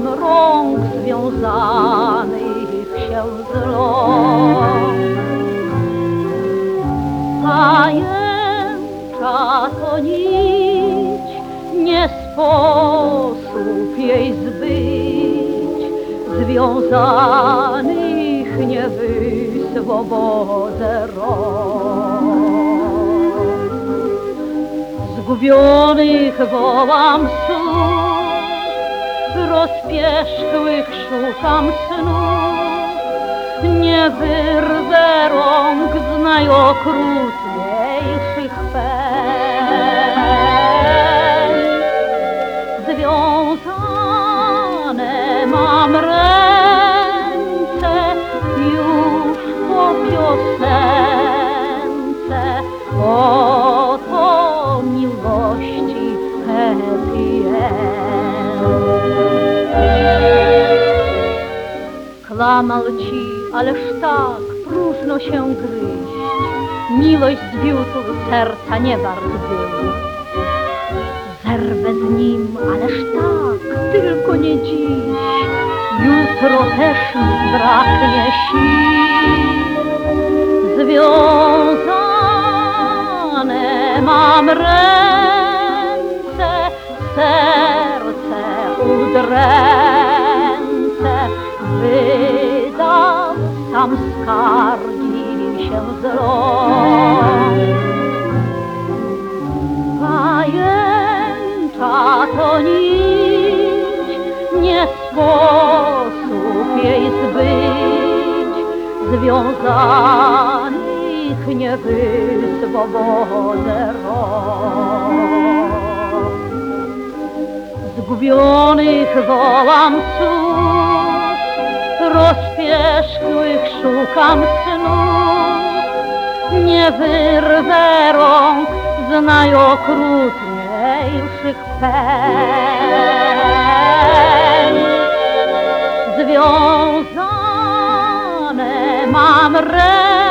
rąk związanych się z rąk. Tajemnicza to nić, nie sposób jej zbyć, związanych nie wyswobodzę rąk. Zgubionych wołam słów, rozpierzchłych szukam snów, nie wyrwę rąk z najokrutniejszych pęd. Związane mam ręce już po piosence, oto miłości happy end. Klamał ci, ależ tak próżno się gryźć, miłość zwiódł serca nie wart był. Zerwę z nim, ależ tak, tylko nie dziś, jutro też mi braknie sił. Związane mam ręce, serce udręce, wydał sam skargi się z rąk. Pajęcza to nić, nie sposób jej zbyć, związanych nie wyswobodzę rąk. Zgubionych wołam słów, rozpierzchłych szukam snów, nie wyrwę rąk z najokrutniejszych pęd. Związane mam ręce,